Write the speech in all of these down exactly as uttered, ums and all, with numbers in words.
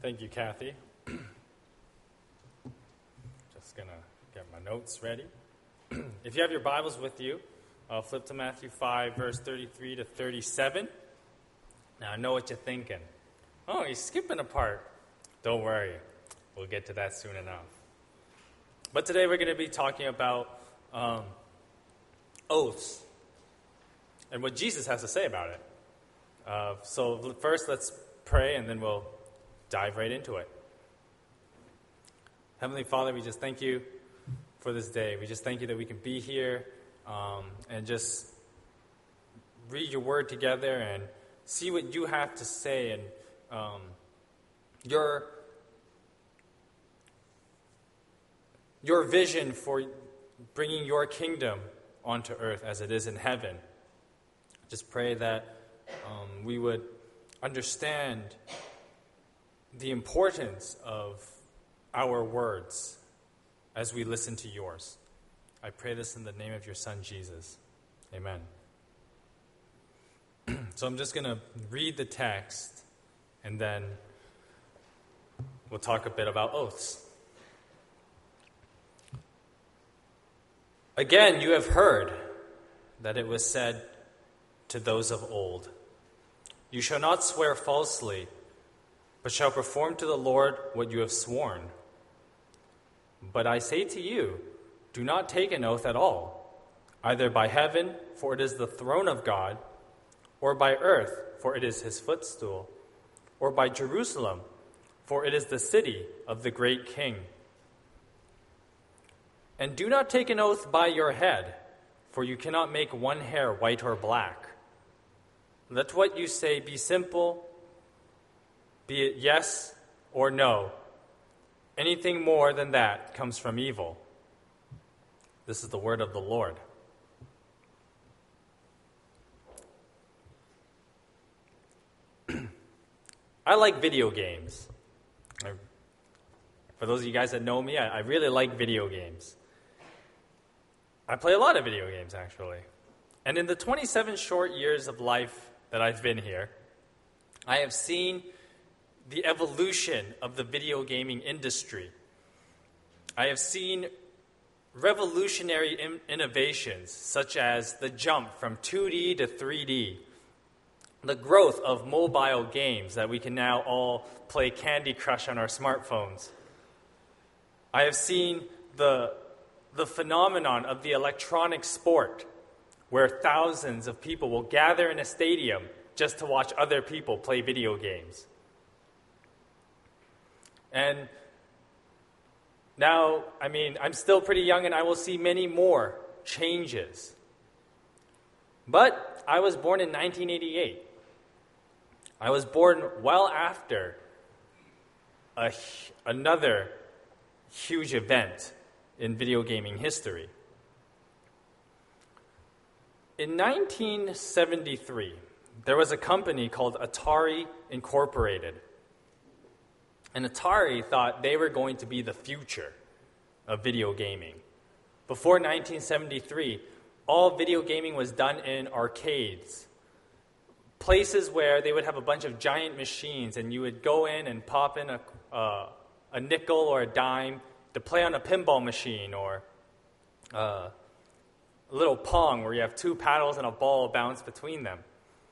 Thank you, Kathy. Just going to get my notes ready. If you have your Bibles with you, uh, flip to Matthew five, verse thirty-three to thirty-seven. Now, I know what you're thinking. Oh, he's skipping a part. Don't worry. We'll get to that soon enough. But today we're going to be talking about um, oaths and what Jesus has to say about it. Uh, so first, let's pray, and then we'll dive right into it. Heavenly Father, we just thank you for this day. We just thank you that we can be here um, and just read your word together and see what you have to say and um, your your vision for bringing your kingdom onto earth as it is in heaven. Just pray that um, we would understand the importance of our words as we listen to yours. I pray this in the name of your Son, Jesus. Amen. So I'm just going to read the text, and then we'll talk a bit about oaths. Again, you have heard that it was said to those of old, "You shall not swear falsely, but shall perform to the Lord what you have sworn." But I say to you, do not take an oath at all, either by heaven, for it is the throne of God, or by earth, for it is his footstool, or by Jerusalem, for it is the city of the great King. And do not take an oath by your head, for you cannot make one hair white or black. Let what you say be simple, be it yes or no. Anything more than that comes from evil. This is the word of the Lord. I like video games. I, for those of you guys that know me, I, I really like video games. I play a lot of video games, actually. And in the twenty-seven short years of life that I've been here, I have seen the evolution of the video gaming industry. I have seen revolutionary in- innovations, such as the jump from two D to three D, the growth of mobile games that we can now all play Candy Crush on our smartphones. I have seen the, the phenomenon of the electronic sport, where thousands of people will gather in a stadium just to watch other people play video games. And now, I mean, I'm still pretty young and I will see many more changes. But I was born in nineteen eighty-eight. I was born well after a, another huge event in video gaming history. In nineteen seventy-three, there was a company called Atari Incorporated. And Atari thought they were going to be the future of video gaming. Before nineteen seventy-three, all video gaming was done in arcades, places where they would have a bunch of giant machines, and you would go in and pop in a, uh, a nickel or a dime to play on a pinball machine, or uh, a little Pong where you have two paddles and a ball bounce between them.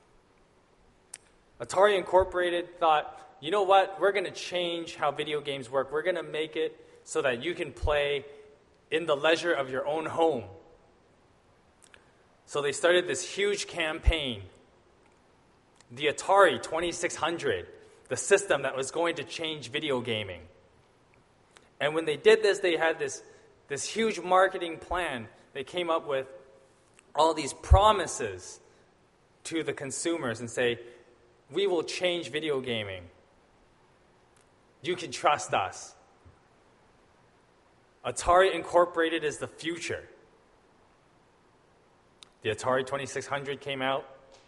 Atari Incorporated thought, you know what, we're going to change how video games work. We're going to make it so that you can play in the leisure of your own home. So they started this huge campaign, the Atari twenty-six hundred, the system that was going to change video gaming. And when they did this, they had this, this huge marketing plan. They came up with all these promises to the consumers and say, we will change video gaming. You can trust us. Atari Incorporated is the future. The Atari twenty-six hundred came out.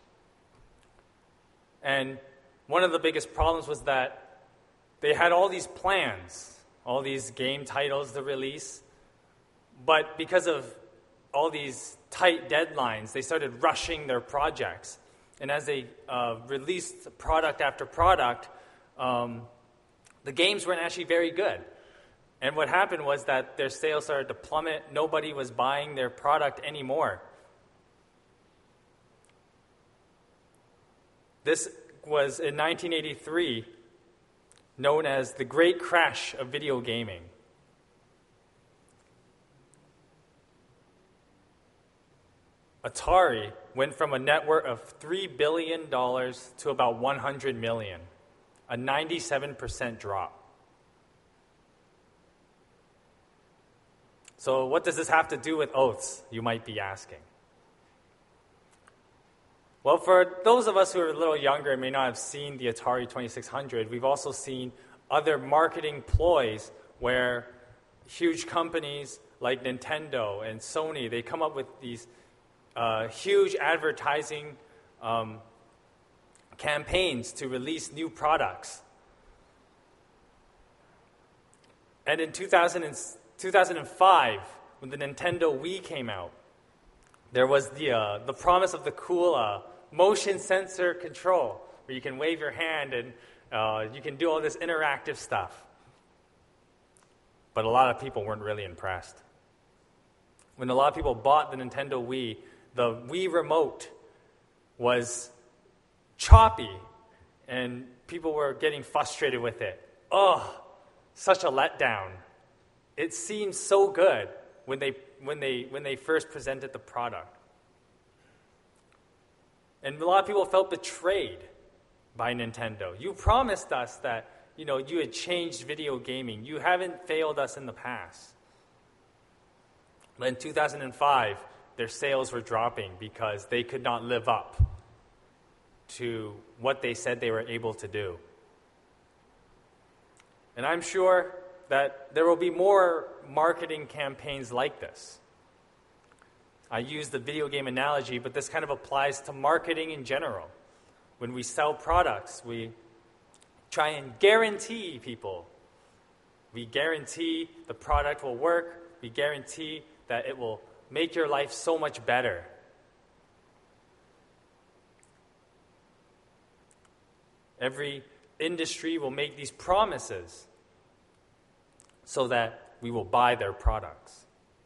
And one of the biggest problems was that they had all these plans, all these game titles to release. But because of all these tight deadlines, they started rushing their projects. And as they uh, released product after product, um, the games weren't actually very good. And what happened was that their sales started to plummet. Nobody was buying their product anymore. This was in nineteen eighty-three, known as the Great Crash of Video Gaming. Atari went from a net worth of three billion dollars to about one hundred million dollars, a ninety-seven percent drop. So what does this have to do with oaths, you might be asking? Well, for those of us who are a little younger and may not have seen the Atari twenty-six hundred, we've also seen other marketing ploys where huge companies like Nintendo and Sony, they come up with these uh, huge advertising um, campaigns to release new products. And in two thousand, two thousand five, when the Nintendo Wii came out, there was the uh, the promise of the cool uh, motion sensor control, where you can wave your hand and uh, you can do all this interactive stuff. But a lot of people weren't really impressed. When a lot of people bought the Nintendo Wii, the Wii remote was choppy, and people were getting frustrated with it. Oh, such a letdown. It seemed so good when they when they when they first presented the product. And a lot of people felt betrayed by Nintendo. You promised us that, you know, you had changed video gaming. You haven't failed us in the past. But in two thousand five, their sales were dropping because they could not live up to what they said they were able to do. And I'm sure that there will be more marketing campaigns like this. I use the video game analogy, but this kind of applies to marketing in general. When we sell products, we try and guarantee people. We guarantee the product will work. We guarantee that it will make your life so much better. Every industry will make these promises so that we will buy their products.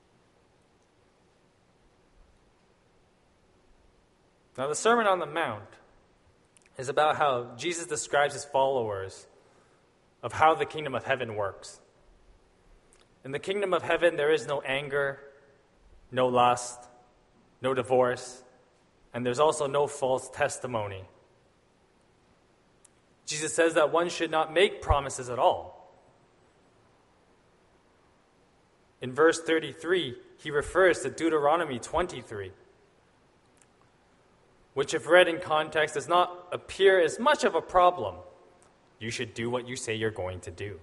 Now, the Sermon on the Mount is about how Jesus describes his followers of how the kingdom of heaven works. In the kingdom of heaven, there is no anger, no lust, no divorce, and there's also no false testimony. Jesus says that one should not make promises at all. In verse thirty-three, he refers to Deuteronomy twenty-three, which, if read in context, does not appear as much of a problem. You should do what you say you're going to do.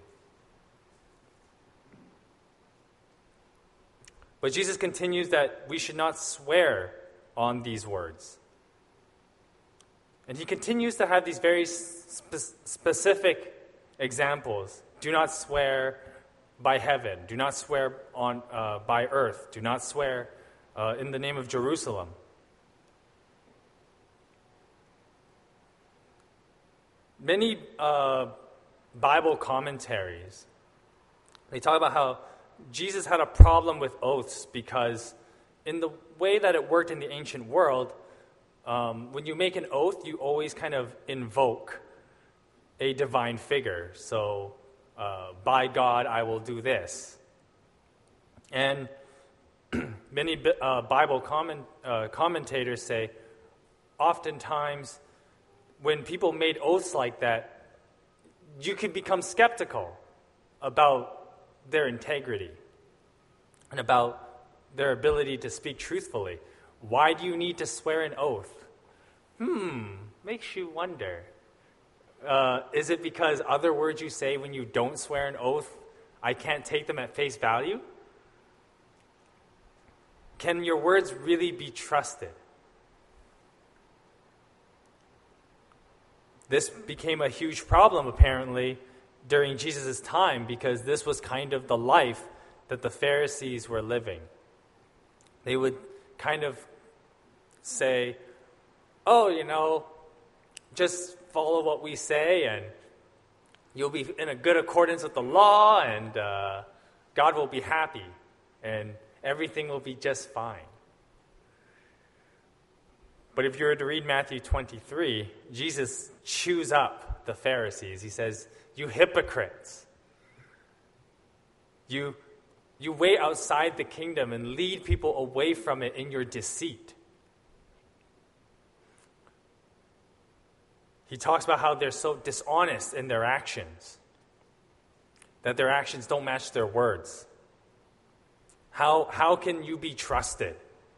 But Jesus continues that we should not swear on these words. And he continues to have these very spe- specific examples. Do not swear by heaven. Do not swear on uh, by earth. Do not swear uh, in the name of Jerusalem. Many uh, Bible commentaries, they talk about how Jesus had a problem with oaths because in the way that it worked in the ancient world, um, when you make an oath, you always kind of invoke a divine figure. So, uh, by God, I will do this. And many uh, Bible comment, uh, commentators say, oftentimes, when people made oaths like that, you could become skeptical about their integrity and about their ability to speak truthfully. Why do you need to swear an oath? Hmm, makes you wonder. Uh, is it because other words you say when you don't swear an oath, I can't take them at face value? Can your words really be trusted? This became a huge problem, apparently, during Jesus' time because this was kind of the life that the Pharisees were living. They would kind of say, oh, you know, just follow what we say and you'll be in a good accordance with the law, and uh, God will be happy, and everything will be just fine. But if you were to read Matthew twenty-three, Jesus chews up the Pharisees. He says, "You hypocrites! You, you wait outside the kingdom and lead people away from it in your deceit." He talks about how they're so dishonest in their actions, that their actions don't match their words. How, how can you be trusted?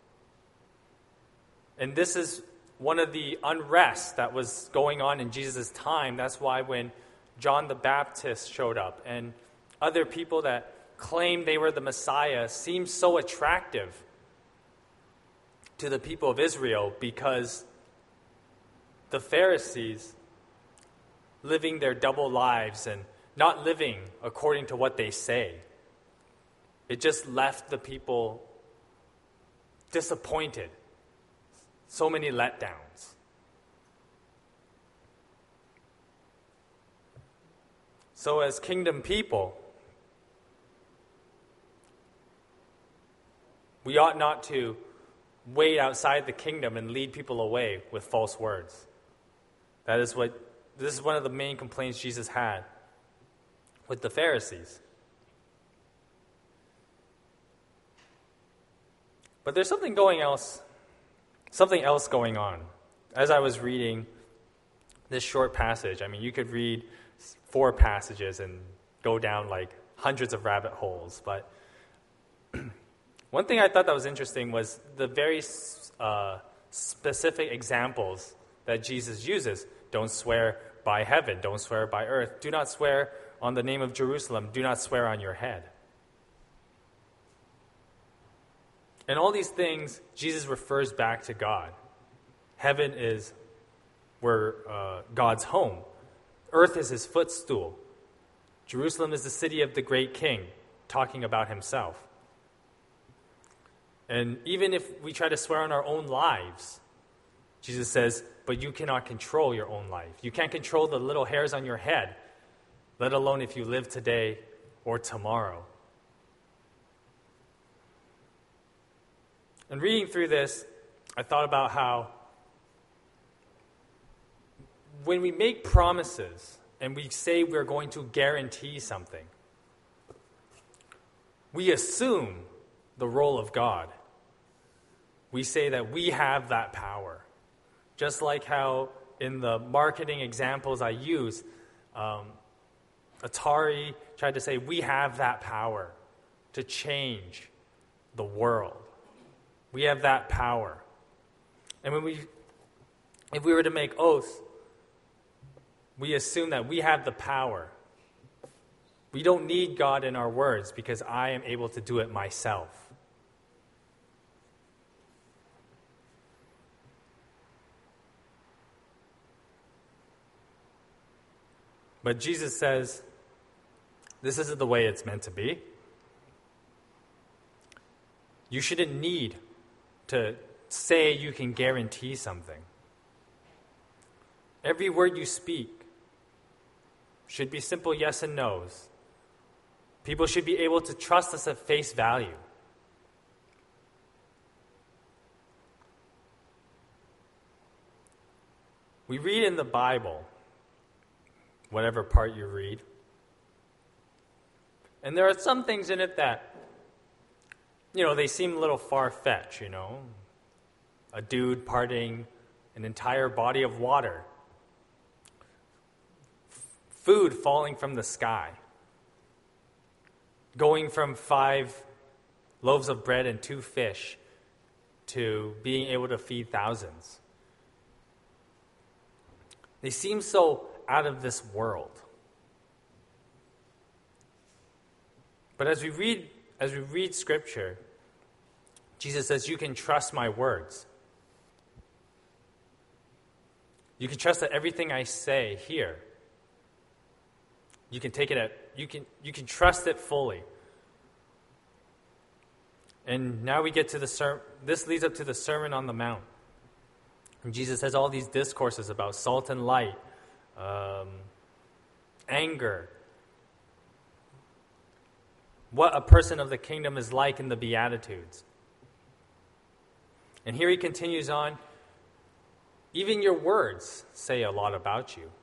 And this is one of the unrest that was going on in Jesus' time. That's why when John the Baptist showed up and other people that claimed they were the Messiah seemed so attractive to the people of Israel, because the Pharisees, living their double lives and not living according to what they say, it just left the people disappointed. So many letdowns. So as kingdom people, we ought not to wait outside the kingdom and lead people away with false words. That is what, this is one of the main complaints Jesus had with the Pharisees. But there's something going else, something else going on. As I was reading this short passage, I mean, you could read four passages and go down like hundreds of rabbit holes, but one thing I thought that was interesting was the very uh, specific examples that Jesus uses. Don't swear by heaven. Don't swear by earth. Do not swear on the name of Jerusalem. Do not swear on your head. And all these things, Jesus refers back to God. Heaven is where uh, God's home. Earth is his footstool. Jerusalem is the city of the great king, talking about himself. And even if we try to swear on our own lives, Jesus says, but you cannot control your own life. You can't control the little hairs on your head, let alone if you live today or tomorrow. And reading through this, I thought about how when we make promises and we say we're going to guarantee something, we assume the role of God. We say that we have that power. Just like how in the marketing examples I use, um, Atari tried to say we have that power to change the world. We have that power. And when we, if we were to make oaths, we assume that we have the power. We don't need God in our words because I am able to do it myself. But Jesus says, this isn't the way it's meant to be. You shouldn't need to say you can guarantee something. Every word you speak should be simple yes and no's. People should be able to trust us at face value. We read in the Bible, whatever part you read, and there are some things in it that, you know, they seem a little far-fetched, you know. A dude parting an entire body of water. F- food falling from the sky. Going from five loaves of bread and two fish to being able to feed thousands. They seem so out of this world. But as we read as we read Scripture, Jesus says, you can trust my words. You can trust that everything I say here, you can take it at you can you can trust it fully. And now we get to the ser- this leads up to the Sermon on the Mount. And Jesus has all these discourses about salt and light, um, anger. What a person of the kingdom is like in the Beatitudes. And here he continues on, even your words say a lot about you.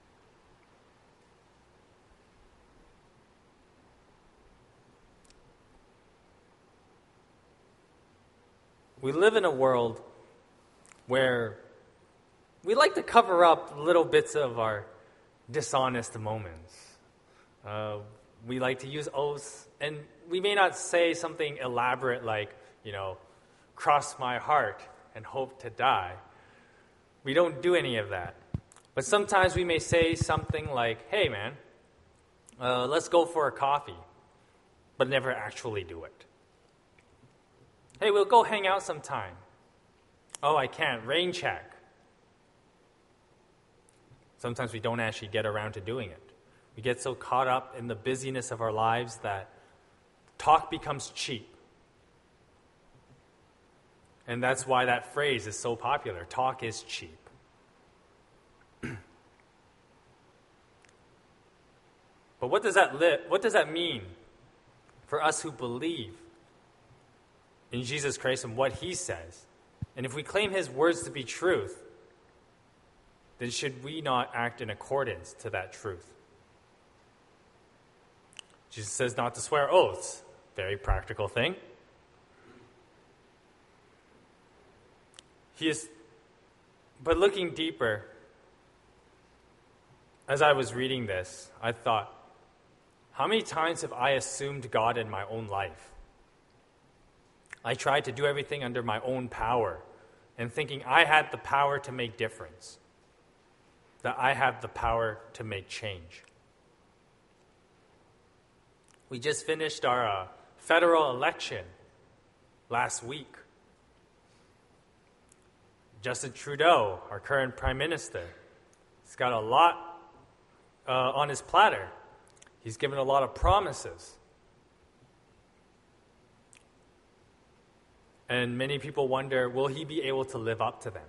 We live in a world where we like to cover up little bits of our dishonest moments. Uh, we like to use oaths, and we may not say something elaborate like, you know, cross my heart and hope to die. We don't do any of that. But sometimes we may say something like, hey man, uh, let's go for a coffee, but never actually do it. Hey, we'll go hang out sometime. Oh, I can't. Rain check. Sometimes we don't actually get around to doing it. We get so caught up in the busyness of our lives that talk becomes cheap. And that's why that phrase is so popular. Talk is cheap. But what does that li- what does that mean for us who believe in Jesus Christ and what he says? And if we claim his words to be truth, then should we not act in accordance to that truth? Jesus says not to swear oaths. Very practical thing. He is, but looking deeper, as I was reading this, I thought, how many times have I assumed God in my own life? I tried to do everything under my own power and thinking I had the power to make difference, that I have the power to make change. We just finished our uh, federal election last week. Justin Trudeau, our current prime minister, he's got a lot uh, on his platter. He's given a lot of promises. And many people wonder, will he be able to live up to them?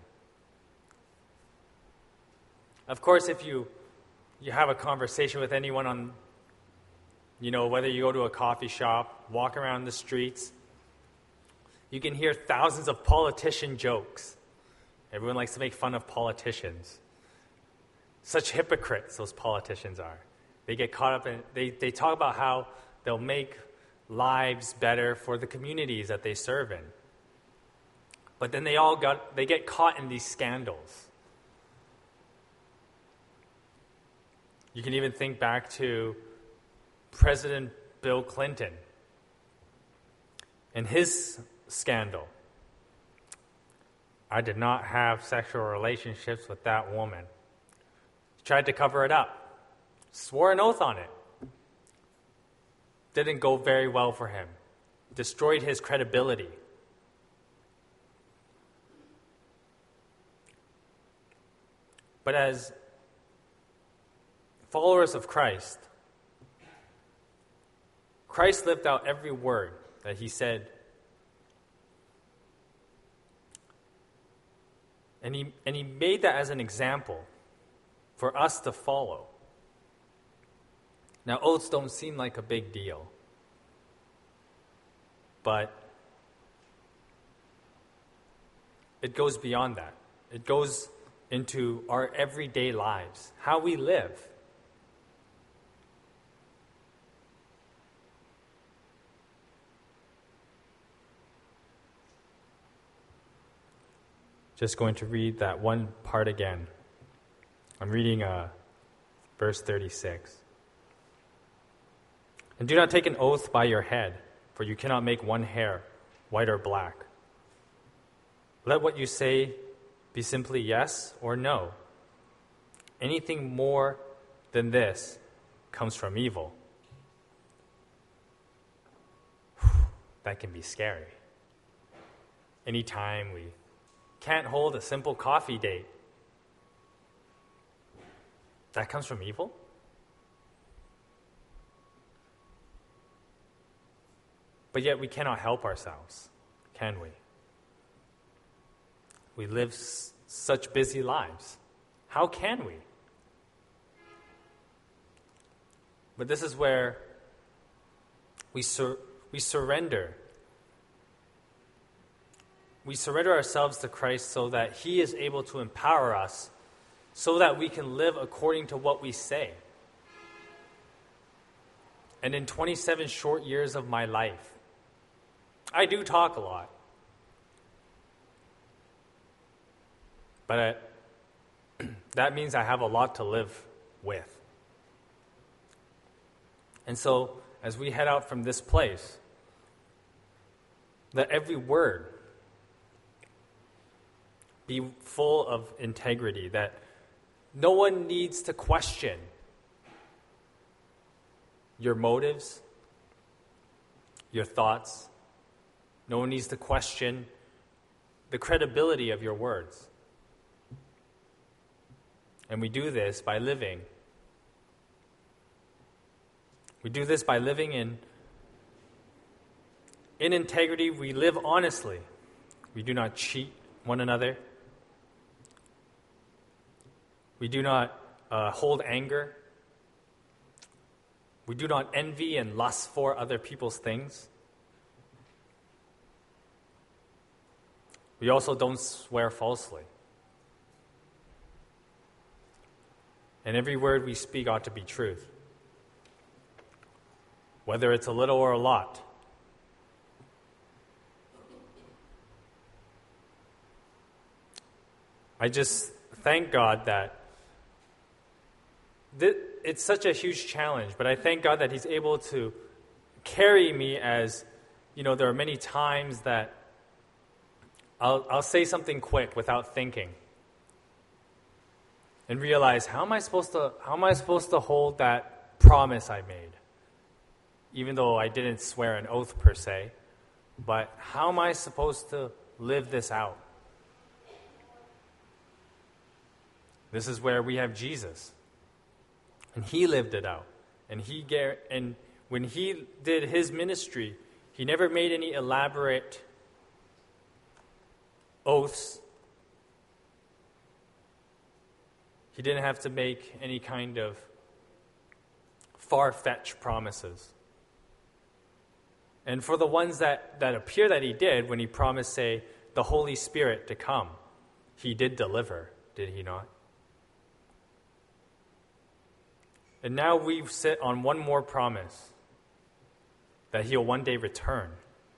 Of course, if you you have a conversation with anyone on, you know, whether you go to a coffee shop, walk around the streets, you can hear thousands of politician jokes. Everyone likes to make fun of politicians. Such hypocrites those politicians are. They get caught up in, they, they talk about how they'll make lives better for the communities that they serve in. But then they all got, they get caught in these scandals. You can even think back to President Bill Clinton and his scandal. I did not have sexual relationships with that woman. He tried to cover it up. Swore an oath on it. Didn't go very well for him. Destroyed his credibility. But as followers of Christ, Christ lived out every word that he said. And he, and he made that as an example for us to follow. Now, oaths don't seem like a big deal, but it goes beyond that. It goes into our everyday lives, how we live. Just going to read that one part again. I'm reading uh, verse thirty-six. And do not take an oath by your head, for you cannot make one hair white or black. Let what you say be simply yes or no. Anything more than this comes from evil. That can be scary. Anytime we can't hold a simple coffee date, that comes from evil? But yet we cannot help ourselves, can we? We live s- such busy lives. How can we? But this is where we sur- we surrender. We surrender ourselves to Christ so that He is able to empower us so that we can live according to what we say. And in twenty-seven short years of my life, I do talk a lot. But I, that means I have a lot to live with. And so, as we head out from this place, let every word be full of integrity, that no one needs to question your motives, your thoughts. No one needs to question the credibility of your words. And we do this by living. We do this by living in, in integrity. We live honestly. We do not cheat one another. We do not uh, hold anger. We do not envy and lust for other people's things. We also don't swear falsely. And every word we speak ought to be truth, whether it's a little or a lot. I just thank God that th- it's such a huge challenge, but I thank God that He's able to carry me as, you know, there are many times that I'll, I'll say something quick without thinking and realize, how am I supposed to, how am I supposed to hold that promise I made? Even though I didn't swear an oath per se, but how am I supposed to live this out? This is where we have Jesus. And He lived it out. And he gar- and when He did His ministry, He never made any elaborate oaths. He didn't have to make any kind of far-fetched promises. And for the ones that, that appear that He did, when He promised, say, the Holy Spirit to come, He did deliver, did He not? And now we sit on one more promise, that He'll one day return.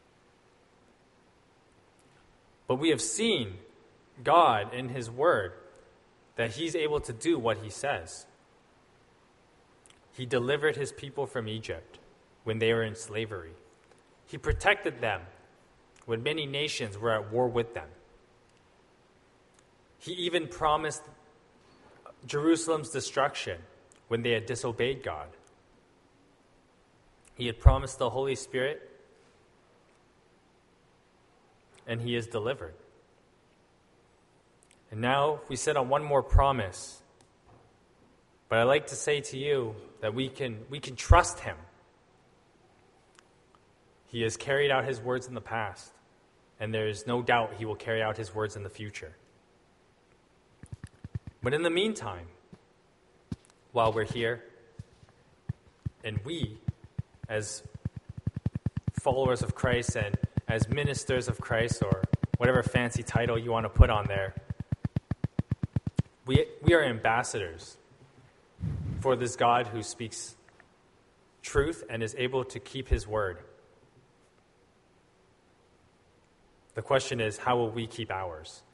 But we have seen God in His Word that He's able to do what He says. He delivered His people from Egypt when they were in slavery. He protected them when many nations were at war with them. He even promised Jerusalem's destruction when they had disobeyed God. He had promised the Holy Spirit, and He has delivered. And now we sit on one more promise. But I'd like to say to you that we can we can trust Him. He has carried out His words in the past, and there is no doubt He will carry out His words in the future. But in the meantime, while we're here, and we, as followers of Christ and as ministers of Christ, or whatever fancy title you want to put on there, we we are ambassadors for this God who speaks truth and is able to keep His word. The question is, how will we keep ours?